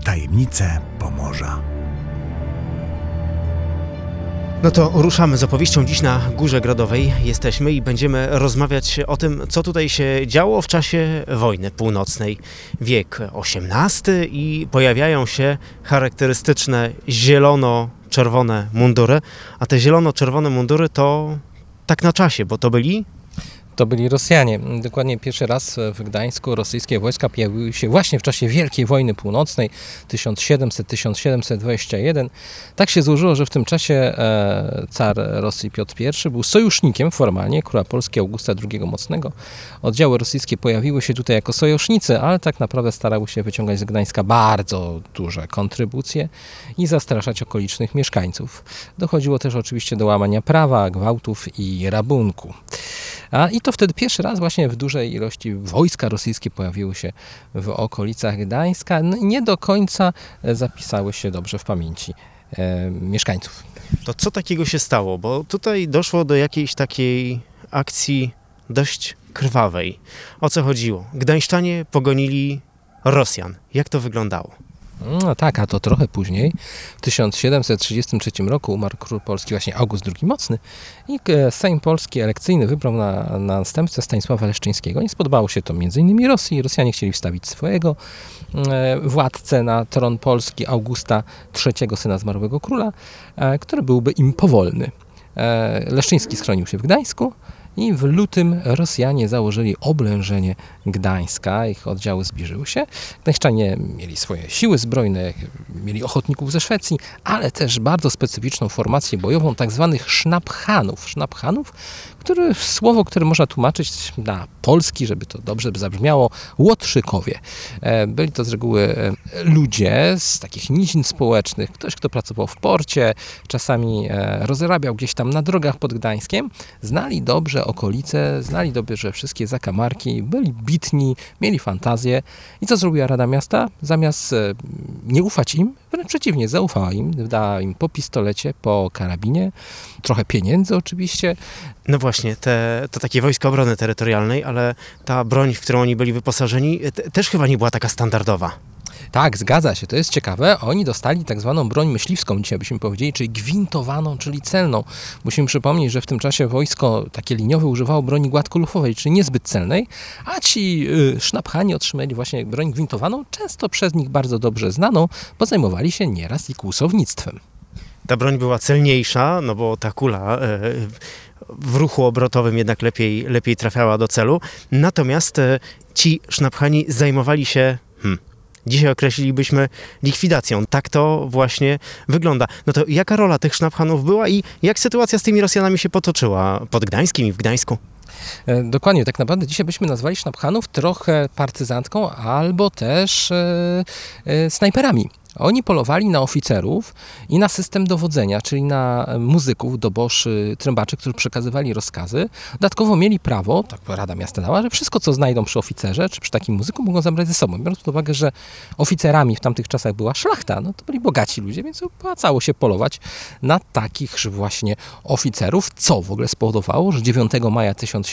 Tajemnice Pomorza. No to ruszamy z opowieścią. Dziś na Górze Grodowej jesteśmy i będziemy rozmawiać o tym, co tutaj się działo w czasie wojny północnej. Wiek XVIII i pojawiają się charakterystyczne zielono-czerwone mundury, a te zielono-czerwone mundury to tak na czasie, bo to byli... To byli Rosjanie. Dokładnie pierwszy raz w Gdańsku rosyjskie wojska pojawiły się właśnie w czasie Wielkiej Wojny Północnej 1700-1721. Tak się złożyło, że w tym czasie car Rosji Piotr I był sojusznikiem formalnie króla Polski Augusta II Mocnego. Oddziały rosyjskie pojawiły się tutaj jako sojusznicy, ale tak naprawdę starały się wyciągać z Gdańska bardzo duże kontrybucje i zastraszać okolicznych mieszkańców. Dochodziło też oczywiście do łamania prawa, gwałtów i rabunku. I to wtedy pierwszy raz właśnie w dużej ilości wojska rosyjskie pojawiły się w okolicach Gdańska. No, nie do końca zapisały się dobrze w pamięci mieszkańców. To co takiego się stało? Bo tutaj doszło do jakiejś takiej akcji dość krwawej. O co chodziło? Gdańszczanie pogonili Rosjan. Jak to wyglądało? No tak, a to trochę później, w 1733 roku umarł król Polski właśnie August II Mocny i Sejm Polski elekcyjny wybrał na następcę Stanisława Leszczyńskiego. Nie spodobało się to m.in. Rosji. Rosjanie chcieli wstawić swojego władcę na tron Polski, Augusta III, syna zmarłego króla, który byłby im powolny. Leszczyński schronił się w Gdańsku i w lutym Rosjanie założyli oblężenie Gdańska. Ich oddziały zbliżyły się. Gdańszczanie mieli swoje siły zbrojne, mieli ochotników ze Szwecji, ale też bardzo specyficzną formację bojową, tak zwanych sznapchanów. Sznapchanów, słowo, które można tłumaczyć na polski, żeby to dobrze zabrzmiało, łotrzykowie. Byli to z reguły ludzie z takich nizin społecznych, ktoś, kto pracował w porcie, czasami rozrabiał gdzieś tam na drogach pod Gdańskiem, znali dobrze okolice, znali dobrze wszystkie zakamarki, byli bitni, mieli fantazję. I co zrobiła Rada Miasta? Zamiast nie ufać im, wręcz przeciwnie, zaufała im, dała im po pistolecie, po karabinie, trochę pieniędzy oczywiście. No właśnie, to takie wojska obrony terytorialnej, ale ta broń, w którą oni byli wyposażeni, też chyba nie była taka standardowa. Tak, zgadza się, to jest ciekawe. Oni dostali tak zwaną broń myśliwską, dzisiaj byśmy powiedzieli, czyli gwintowaną, czyli celną. Musimy przypomnieć, że w tym czasie wojsko takie liniowe używało broni gładkolufowej, czyli niezbyt celnej, a ci sznapchani otrzymali właśnie broń gwintowaną, często przez nich bardzo dobrze znaną, bo zajmowali się nieraz i kłusownictwem. Ta broń była celniejsza, no bo ta kula w ruchu obrotowym jednak lepiej trafiała do celu. Natomiast ci sznapchani zajmowali się, dzisiaj określilibyśmy, likwidacją. Tak to właśnie wygląda. No to jaka rola tych sznapchanów była i jak sytuacja z tymi Rosjanami się potoczyła pod Gdańskiem i w Gdańsku? Dokładnie, tak naprawdę dzisiaj byśmy nazwali sznapchanów trochę partyzantką albo też snajperami. Oni polowali na oficerów i na system dowodzenia, czyli na muzyków, doboszy, trębaczy, którzy przekazywali rozkazy. Dodatkowo mieli prawo, tak Rada Miasta dała, że wszystko, co znajdą przy oficerze czy przy takim muzyku, mogą zabrać ze sobą. Biorąc pod uwagę, że oficerami w tamtych czasach była szlachta, no to byli bogaci ludzie, więc opłacało się polować na takichże właśnie oficerów, co w ogóle spowodowało, że 9 maja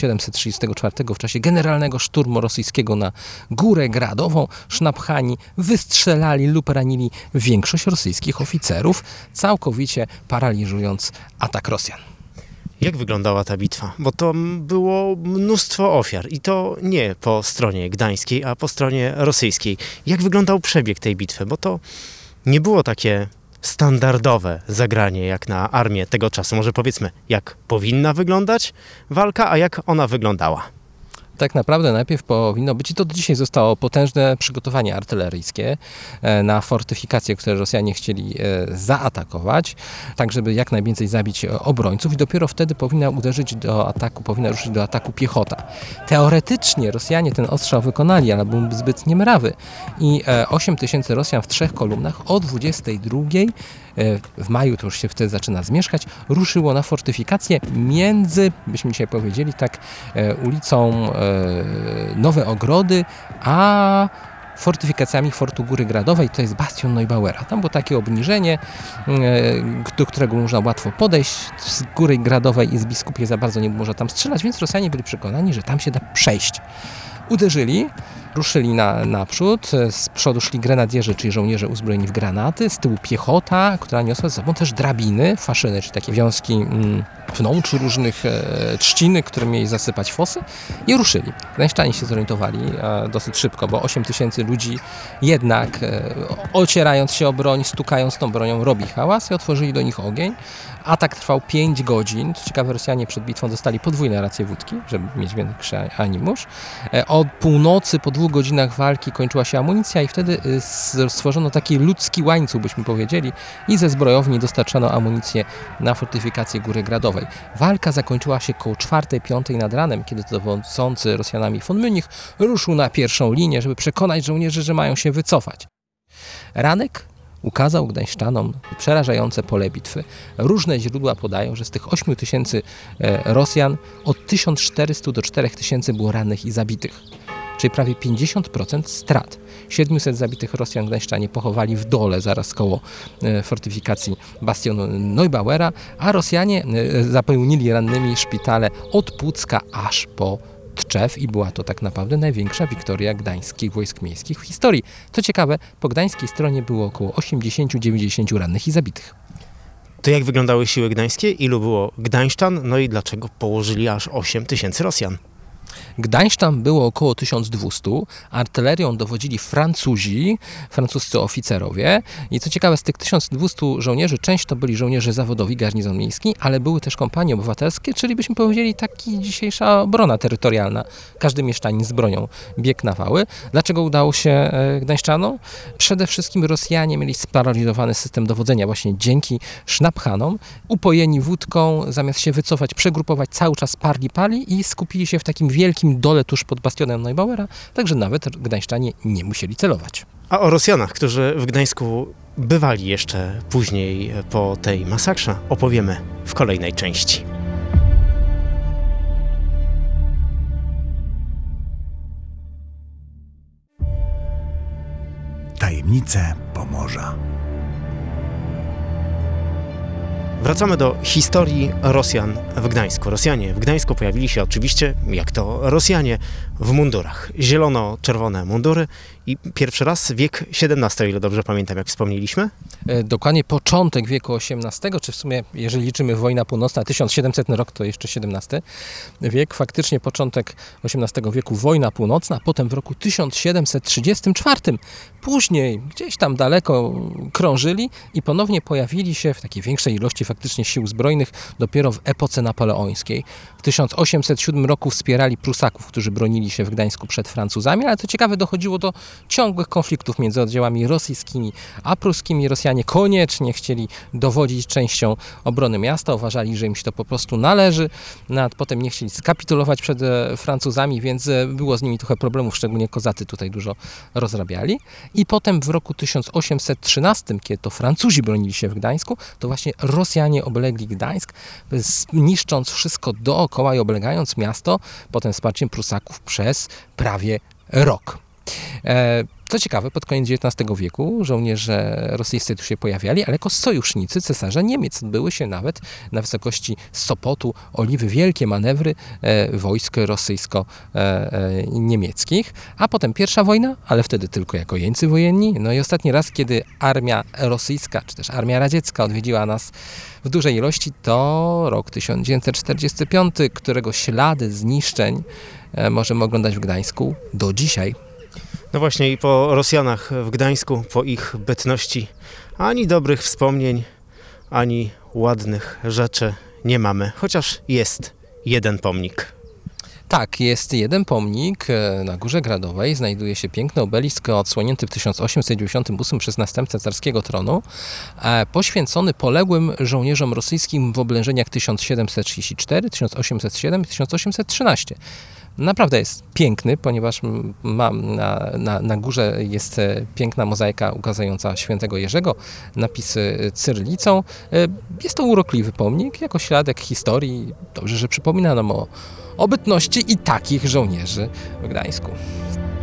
1734 w czasie generalnego szturmu rosyjskiego na Górę Gradową sznapchani wystrzelali lub ranili większość rosyjskich oficerów, całkowicie paraliżując atak Rosjan. Jak wyglądała ta bitwa? Bo to było mnóstwo ofiar i to nie po stronie gdańskiej, a po stronie rosyjskiej. Jak wyglądał przebieg tej bitwy? Bo to nie było takie standardowe zagranie jak na armię tego czasu. Może powiedzmy, jak powinna wyglądać walka, a jak ona wyglądała? Tak naprawdę najpierw powinno być, i to do dzisiaj zostało, potężne przygotowanie artyleryjskie na fortyfikacje, które Rosjanie chcieli zaatakować, tak żeby jak najwięcej zabić obrońców i dopiero wtedy powinna ruszyć do ataku piechota. Teoretycznie Rosjanie ten ostrzał wykonali, ale był zbyt niemrawy i 8 000 Rosjan w 3 kolumnach o 22 w maju, to już się wtedy zaczyna zmierzchać, ruszyło na fortyfikację między, byśmy dzisiaj powiedzieli tak, ulicą Nowe Ogrody, a fortyfikacjami Fortu Góry Gradowej, to jest bastion Neubauera. Tam było takie obniżenie, do którego można łatwo podejść. Z Góry Gradowej i z Biskupie za bardzo nie można tam strzelać, więc Rosjanie byli przekonani, że tam się da przejść. Uderzyli, Ruszyli naprzód, z przodu szli grenadierzy, czyli żołnierze uzbrojeni w granaty, z tyłu piechota, która niosła ze sobą też drabiny, faszyny, czyli takie wiązki pną czy różnych trzciny, które mieli zasypać fosy i ruszyli. Gdańszczanie się zorientowali dosyć szybko, bo 8 tysięcy ludzi jednak ocierając się o broń, stukając tą bronią robi hałas i otworzyli do nich ogień. Atak trwał 5 godzin. Co ciekawe, Rosjanie przed bitwą dostali podwójne racje wódki, żeby mieć większy animusz. O północy, po 2 godzinach walki kończyła się amunicja i wtedy stworzono taki ludzki łańcuch, byśmy powiedzieli, i ze zbrojowni dostarczano amunicję na fortyfikację Góry Gradowej. Walka zakończyła się koło 4-5 nad ranem, kiedy to dowodzący Rosjanami von Münnich ruszył na pierwszą linię, żeby przekonać żołnierzy, że mają się wycofać. Ranek ukazał Gdańszczanom przerażające pole bitwy. Różne źródła podają, że z tych 8 tysięcy Rosjan od 1400 do 4000 było rannych i zabitych. Czyli prawie 50% strat. 700 zabitych Rosjan Gdańszczanie pochowali w dole, zaraz koło fortyfikacji bastionu Neubauera, a Rosjanie zapełnili rannymi szpitale od Pucka aż po Tczew i była to tak naprawdę największa wiktoria gdańskich wojsk miejskich w historii. Co ciekawe, po gdańskiej stronie było około 80-90 rannych i zabitych. To jak wyglądały siły gdańskie? Ilu było Gdańszczan? No i dlaczego położyli aż 8 tysięcy Rosjan? Gdańszczan było około 1200, artylerią dowodzili Francuzi, francuscy oficerowie i co ciekawe z tych 1200 żołnierzy część to byli żołnierze zawodowi, garnizon miejski, ale były też kompanie obywatelskie, czyli byśmy powiedzieli taki dzisiejsza obrona terytorialna. Każdy mieszczanin z bronią biegł na wały. Dlaczego udało się Gdańszczanom? Przede wszystkim Rosjanie mieli sparaliżowany system dowodzenia właśnie dzięki Schnaphanom. Upojeni wódką, zamiast się wycofać, przegrupować, cały czas pali i skupili się w takim wielkim dole tuż pod bastionem Neubauera, także nawet Gdańszczanie nie musieli celować. A o Rosjanach, którzy w Gdańsku bywali jeszcze później po tej masakrze, opowiemy w kolejnej części. Tajemnice Pomorza. Wracamy do historii Rosjan w Gdańsku. Rosjanie w Gdańsku pojawili się oczywiście, jak to Rosjanie, w mundurach. Zielono-czerwone mundury i pierwszy raz wiek XVII, o ile dobrze pamiętam, jak wspomnieliśmy. Dokładnie początek wieku XVIII, czy w sumie, jeżeli liczymy wojna północna, 1700 rok to jeszcze XVII wiek, faktycznie początek XVIII wieku wojna północna, potem w roku 1734, później gdzieś tam daleko krążyli i ponownie pojawili się w takiej większej ilości faktycznie sił zbrojnych dopiero w epoce napoleońskiej. W 1807 roku wspierali Prusaków, którzy bronili się w Gdańsku przed Francuzami, ale co ciekawe dochodziło do ciągłych konfliktów między oddziałami rosyjskimi a pruskimi. Rosjanie koniecznie chcieli dowodzić częścią obrony miasta, uważali, że im się to po prostu należy, potem nie chcieli skapitulować przed Francuzami, więc było z nimi trochę problemów, szczególnie kozacy tutaj dużo rozrabiali. I potem w roku 1813, kiedy to Francuzi bronili się w Gdańsku, to właśnie Rosjanie oblegli Gdańsk, niszcząc wszystko dookoła i oblegając miasto, potem wsparciem Prusaków przez prawie rok. Co ciekawe, pod koniec XIX wieku żołnierze rosyjscy tu się pojawiali, ale jako sojusznicy cesarza Niemiec. Były się nawet na wysokości Sopotu, Oliwy, wielkie manewry wojsk rosyjsko-niemieckich. A potem pierwsza wojna, ale wtedy tylko jako jeńcy wojenni. No i ostatni raz, kiedy armia rosyjska, czy też armia radziecka odwiedziła nas w dużej ilości, to rok 1945, którego ślady zniszczeń możemy oglądać w Gdańsku do dzisiaj. No właśnie i po Rosjanach w Gdańsku, po ich bytności ani dobrych wspomnień, ani ładnych rzeczy nie mamy, chociaż jest jeden pomnik. Tak, jest jeden pomnik na Górze Gradowej, znajduje się piękny obelisk odsłonięty w 1898 przez następcę carskiego tronu, poświęcony poległym żołnierzom rosyjskim w oblężeniach 1734, 1807 i 1813. Naprawdę jest piękny, ponieważ na górze jest piękna mozaika ukazująca świętego Jerzego, napisy cyrylicą. Jest to urokliwy pomnik, jako świadek historii. Dobrze, że przypomina nam o bytności i takich żołnierzy w Gdańsku.